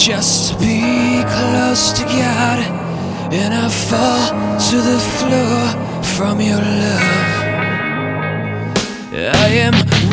just to be close to God, and I fall to the floor from your love. I am